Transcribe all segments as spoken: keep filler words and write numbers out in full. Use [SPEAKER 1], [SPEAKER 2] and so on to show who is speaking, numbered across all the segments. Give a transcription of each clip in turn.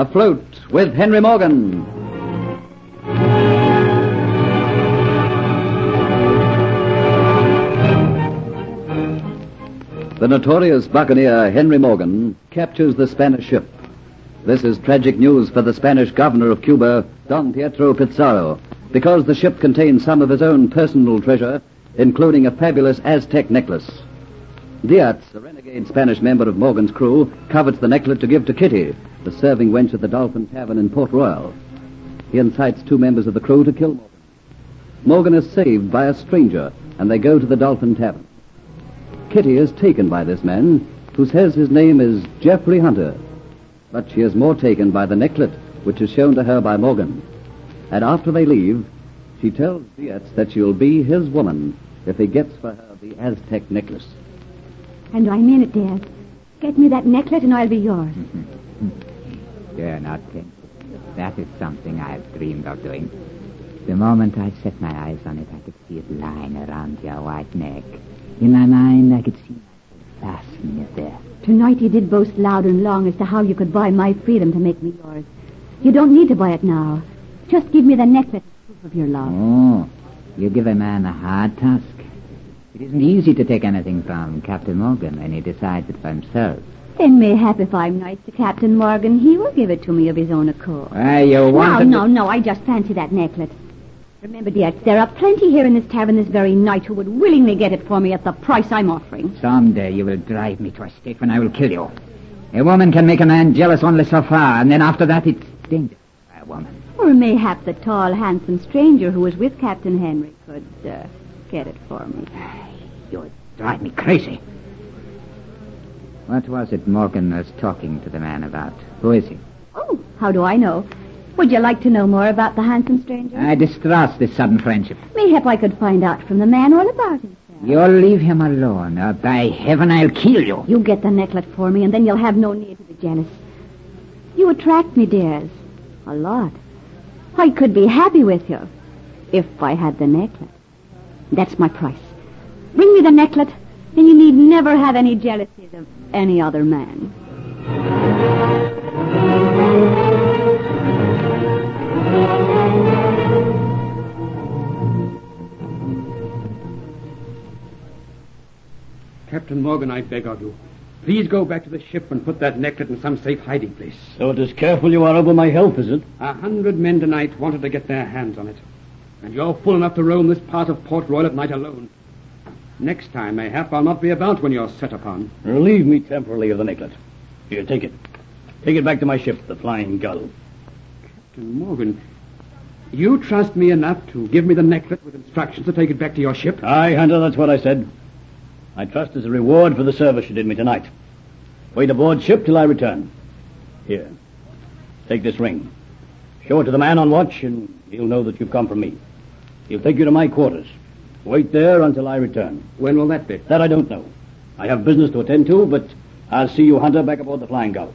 [SPEAKER 1] Afloat with Henry Morgan. The notorious buccaneer Henry Morgan captures the Spanish ship. This is tragic news for the Spanish governor of Cuba, Don Pietro Pizarro, because the ship contains some of his own personal treasure, including a fabulous Aztec necklace. Diaz, a renegade Spanish member of Morgan's crew, covets the necklace to give to Kitty, the serving wench at the Dolphin Tavern in Port Royal. He incites two members of the crew to kill Morgan. Morgan is saved by a stranger, and they go to the Dolphin Tavern. Kitty is taken by this man, who says his name is Jeffrey Hunter, but she is more taken by the necklace, which is shown to her by Morgan. And after they leave, she tells Diaz that she'll be his woman if he gets for her the Aztec necklace.
[SPEAKER 2] And I mean it, Diaz. Get me that necklace and I'll be yours.
[SPEAKER 3] You're not tempted. That is something I've dreamed of doing. The moment I set my eyes on it, I could see it lying around your white neck. In my mind, I could see myself fastening it there.
[SPEAKER 2] Tonight you did boast loud and long as to how you could buy my freedom to make me yours. You don't need to buy it now. Just give me the necklace as proof of your love.
[SPEAKER 3] Oh, you give a man a hard task. It isn't easy to take anything from Captain Morgan when he decides it for himself.
[SPEAKER 2] Then mayhap if I'm nice to Captain Morgan, he will give it to me of his own accord.
[SPEAKER 3] Why, you want
[SPEAKER 2] No,
[SPEAKER 3] to...
[SPEAKER 2] no, no, I just fancy that necklace. Remember, Diaz, there are plenty here in this tavern this very night who would willingly get it for me at the price I'm offering.
[SPEAKER 3] Someday you will drive me to a state when I will kill you. A woman can make a man jealous only so far, and then after that it's dangerous for a woman.
[SPEAKER 2] Or mayhap the tall, handsome stranger who was with Captain Henry could uh, get it for me.
[SPEAKER 3] You drive me crazy. What was it Morgan was talking to the man about? Who is he?
[SPEAKER 2] Oh, how do I know? Would you like to know more about the handsome stranger?
[SPEAKER 3] I distrust this sudden friendship.
[SPEAKER 2] Mayhap I could find out from the man all about himself.
[SPEAKER 3] You'll leave him alone, or by heaven I'll kill you.
[SPEAKER 2] You get the necklace for me, and then you'll have no need to be jealous. You attract me, Diaz. A lot. I could be happy with you if I had the necklace. That's my price. Bring me the necklace, and you need never have any jealousies of any other man.
[SPEAKER 4] Captain Morgan, I beg of you, please go back to the ship and put that necklace in some safe hiding place.
[SPEAKER 5] So it is careful you are over my health, is it?
[SPEAKER 4] A hundred men tonight wanted to get their hands on it. And you're fool enough to roam this part of Port Royal at night alone. Next time, mayhap, I'll not be about when you're set upon.
[SPEAKER 5] Relieve me temporarily of the necklace. Here, take it. Take it back to my ship, the Flying Gull.
[SPEAKER 4] Captain Morgan, you trust me enough to give me the necklace with instructions to take it back to your ship?
[SPEAKER 5] Aye, Hunter, that's what I said. I trust as a reward for the service you did me tonight. Wait aboard ship till I return. Here, take this ring. Show it to the man on watch, and he'll know that you've come from me. He'll take you to my quarters. Wait there until I return.
[SPEAKER 4] When will that be?
[SPEAKER 5] That I don't know. I have business to attend to, but I'll see you, Hunter, back aboard the Flying Gull.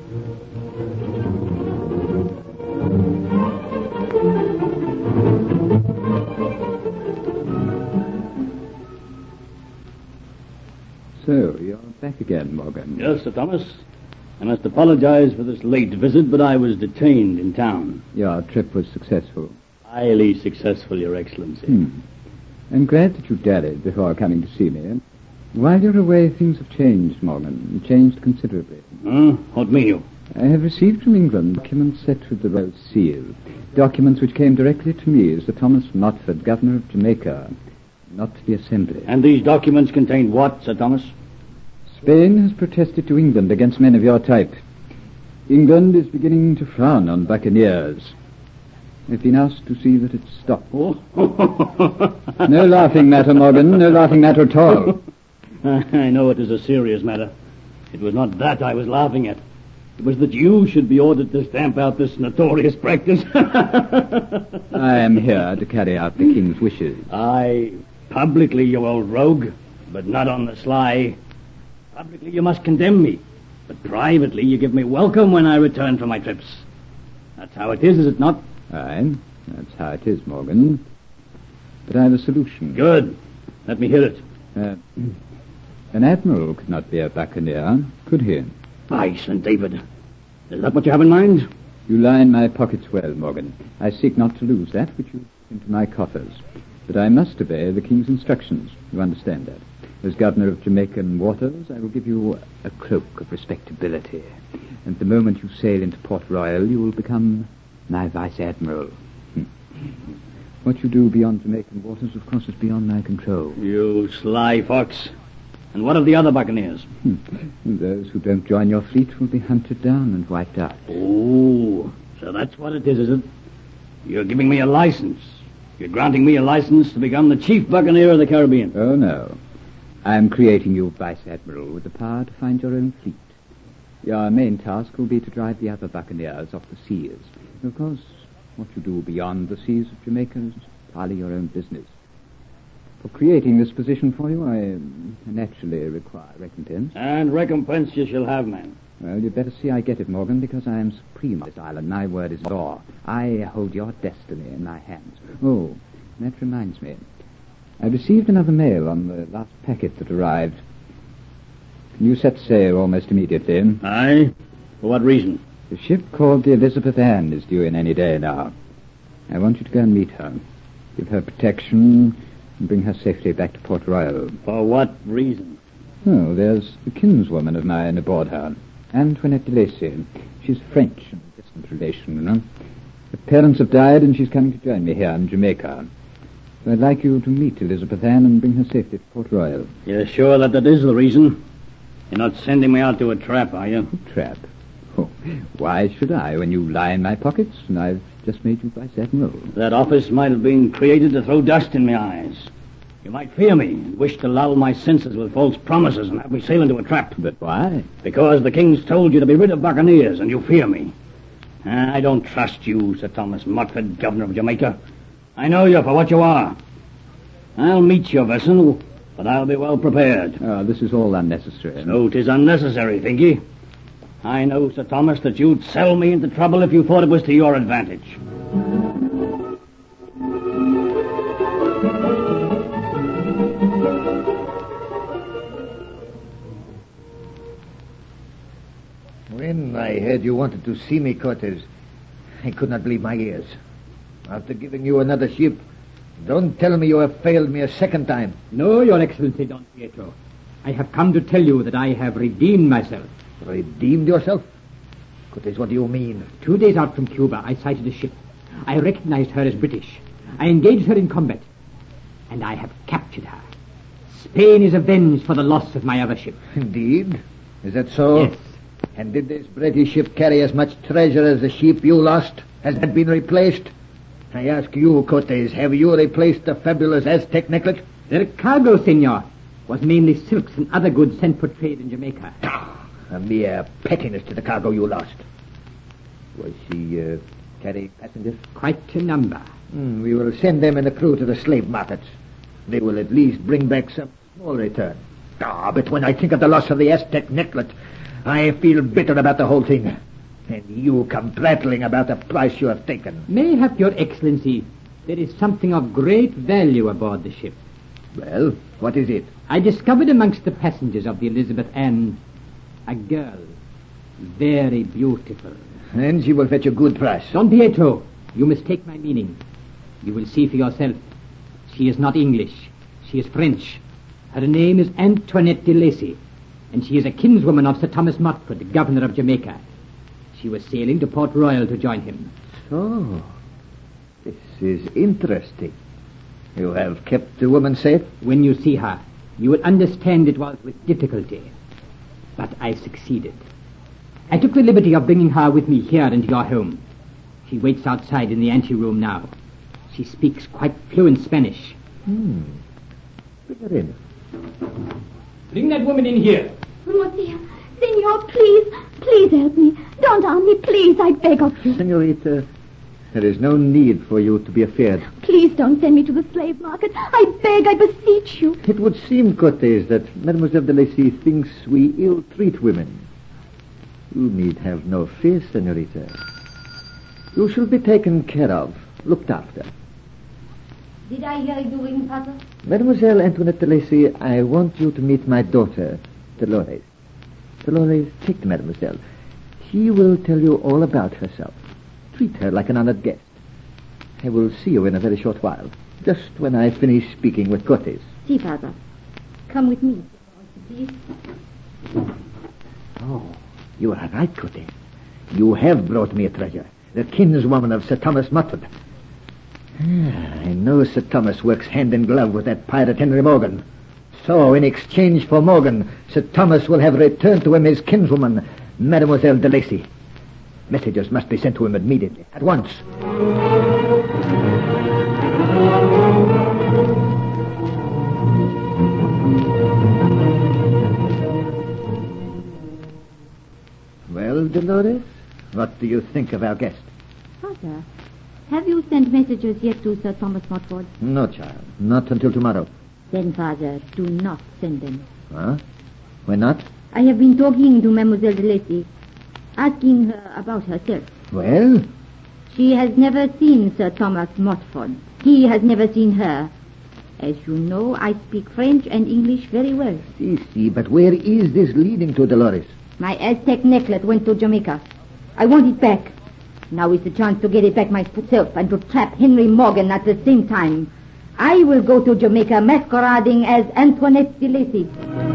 [SPEAKER 1] So, you're back again, Morgan.
[SPEAKER 5] Yes, Sir Thomas. I must apologize for this late visit, but I was detained in town.
[SPEAKER 1] Your trip was successful.
[SPEAKER 5] Highly successful, Your Excellency.
[SPEAKER 1] Hmm. I'm glad that you dallied before coming to see me. While you're away, things have changed, Morgan. Changed considerably.
[SPEAKER 5] Huh? What mean you?
[SPEAKER 1] I have received from England documents set with the royal seal. Documents which came directly to me as Sir Thomas Motford, Governor of Jamaica, not to the Assembly.
[SPEAKER 5] And these documents contained what, Sir Thomas?
[SPEAKER 1] Spain has protested to England against men of your type. England is beginning to frown on buccaneers. I've been asked to see that it stops.
[SPEAKER 5] Oh.
[SPEAKER 1] No laughing matter, Morgan. No laughing matter at all.
[SPEAKER 5] I know it is a serious matter. It was not that I was laughing at. It was that you should be ordered to stamp out this notorious practice.
[SPEAKER 1] I am here to carry out the king's wishes.
[SPEAKER 5] Aye, publicly, you old rogue, but not on the sly. Publicly, you must condemn me, but privately, you give me welcome when I return from my trips. That's how it is, is it not?
[SPEAKER 1] Aye, that's how it is, Morgan. But I have a solution.
[SPEAKER 5] Good. Let me hear it.
[SPEAKER 1] Uh, an admiral could not be a buccaneer, could he?
[SPEAKER 5] By Saint David. Is that what you have in mind?
[SPEAKER 3] You line my pockets well, Morgan. I seek not to lose that which you put into my coffers. But I must obey the King's instructions. You understand that. As Governor of Jamaican waters, I will give you a cloak of respectability. And the moment you sail into Port Royal, you will become my Vice Admiral. What you do beyond Jamaican waters, of course, is beyond my control.
[SPEAKER 5] You sly fox. And what of the other buccaneers?
[SPEAKER 3] Those who don't join your fleet will be hunted down and wiped out.
[SPEAKER 5] Oh, so that's what it is, is it? You're giving me a license. You're granting me a license to become the chief buccaneer of the Caribbean.
[SPEAKER 3] Oh, no. I'm creating you Vice Admiral with the power to find your own fleet. Your main task will be to drive the other buccaneers off the seas. Of course, what you do beyond the seas of Jamaica is entirely your own business. For creating this position for you, I naturally require recompense.
[SPEAKER 5] And recompense you shall have, man.
[SPEAKER 3] Well, you'd better see I get it, Morgan, because I am supreme on this island. My word is law. I hold your destiny in my hands. Oh, that reminds me. I received another mail on the last packet that arrived. Can you set sail almost immediately?
[SPEAKER 5] Aye? For what reason?
[SPEAKER 3] The ship called the Elizabeth Ann is due in any day now. I want you to go and meet her. Give her protection and bring her safely back to Port Royal.
[SPEAKER 5] For what reason?
[SPEAKER 3] Oh, there's a kinswoman of mine aboard her, Antoinette de Lacy. She's French and a distant relation, you know. Her parents have died and she's coming to join me here in Jamaica. So I'd like you to meet Elizabeth Ann and bring her safely to Port Royal.
[SPEAKER 5] You're sure that that is the reason? You're not sending me out to a trap, are you?
[SPEAKER 3] Trap? Oh, why should I when you lie in my pockets and I've just made you Vice Admiral?
[SPEAKER 5] That office might have been created to throw dust in my eyes. You might fear me and wish to lull my senses with false promises and have me sail into a trap.
[SPEAKER 3] But why?
[SPEAKER 5] Because the King's told you to be rid of buccaneers and you fear me. I don't trust you, Sir Thomas Motford, Governor of Jamaica. I know you for what you are. I'll meet your vessel, but I'll be well prepared.
[SPEAKER 3] Oh, this is all unnecessary.
[SPEAKER 5] So it is unnecessary, think ye? I know, Sir Thomas, that you'd sell me into trouble if you thought it was to your advantage.
[SPEAKER 6] When I heard you wanted to see me, Cortez, I could not believe my ears. After giving you another ship, don't tell me you have failed me a second time.
[SPEAKER 7] No, Your Excellency, Don Pietro. I have come to tell you that I have redeemed myself.
[SPEAKER 6] Redeemed yourself? Cortez, what do you mean?
[SPEAKER 7] Two days out from Cuba, I sighted a ship. I recognized her as British. I engaged her in combat. And I have captured her. Spain is avenged for the loss of my other ship.
[SPEAKER 6] Indeed? Is that so?
[SPEAKER 7] Yes.
[SPEAKER 6] And did this British ship carry as much treasure as the ship you lost? Has that been replaced? I ask you, Cortez, have you replaced the fabulous Aztec necklet?
[SPEAKER 7] Their cargo, senor, was mainly silks and other goods sent for trade in Jamaica.
[SPEAKER 6] A mere pettiness to the cargo you lost. Was she uh, carrying passengers?
[SPEAKER 7] Quite a number.
[SPEAKER 6] Mm, we will send them and the crew to the slave markets. They will at least bring back some small return. Ah, but when I think of the loss of the Aztec necklet, I feel bitter about the whole thing. And you come prattling about the price you have taken.
[SPEAKER 7] Mayhap, Your Excellency, there is something of great value aboard the ship.
[SPEAKER 6] Well, what is it?
[SPEAKER 7] I discovered amongst the passengers of the Elizabeth Ann a girl, very beautiful.
[SPEAKER 6] And she will fetch a good price.
[SPEAKER 7] Don Pietro, you mistake my meaning. You will see for yourself. She is not English. She is French. Her name is Antoinette de Lacy, and she is a kinswoman of Sir Thomas Motford, Governor of Jamaica. She was sailing to Port Royal to join him.
[SPEAKER 6] So, this is interesting. You have kept the woman safe?
[SPEAKER 7] When you see her, you will understand it was with difficulty. But I succeeded. I took the liberty of bringing her with me here into your home. She waits outside in the anteroom now. She speaks quite fluent Spanish.
[SPEAKER 6] Hmm. Bring her in.
[SPEAKER 7] Bring that woman in here.
[SPEAKER 2] Monsieur, senor, please, please help me. Don't harm me, please, I beg of you.
[SPEAKER 6] Senorita, there is no need for you to be afraid.
[SPEAKER 2] Please don't send me to the slave market. I beg, I beseech you.
[SPEAKER 6] It would seem, Cortez, that Mademoiselle de Lacy thinks we ill-treat women. You need have no fear, senorita. You shall be taken care of, looked after.
[SPEAKER 2] Did I hear you ring, Father?
[SPEAKER 6] Mademoiselle Antoinette de Lacy, I want you to meet my daughter, Dolores. Dolores, take the mademoiselle. She will tell you all about herself. Treat her like an honored guest. I will see you in a very short while, just when I finish speaking with Cortes.
[SPEAKER 2] See, Father. Come with me. Please.
[SPEAKER 6] Oh, you are right, Cortes. You have brought me a treasure, the kinswoman of Sir Thomas Motford. Ah, I know Sir Thomas works hand in glove with that pirate Henry Morgan. So, in exchange for Morgan, Sir Thomas will have returned to him his kinswoman, Mademoiselle de Lacy. Messages must be sent to him immediately, at once. Well, Dolores, what do you think of our guest?
[SPEAKER 2] Father, have you sent messages yet to Sir Thomas Motford?
[SPEAKER 6] No, child, not until tomorrow.
[SPEAKER 2] Then, Father, do not send them.
[SPEAKER 6] Huh? Why not?
[SPEAKER 2] I have been talking to Mademoiselle de Lacy, asking her about herself.
[SPEAKER 6] Well?
[SPEAKER 2] She has never seen Sir Thomas Motford. He has never seen her. As you know, I speak French and English very well.
[SPEAKER 6] Si, si, but where is this leading to, Dolores?
[SPEAKER 2] My Aztec necklet went to Jamaica. I want it back. Now is the chance to get it back myself and to trap Henry Morgan at the same time. I will go to Jamaica masquerading as Antoinette de Lacy.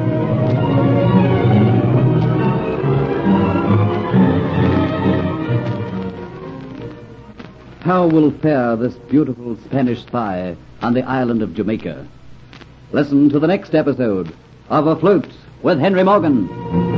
[SPEAKER 1] How will fare this beautiful Spanish spy on the island of Jamaica? Listen to the next episode of Afloat with Henry Morgan.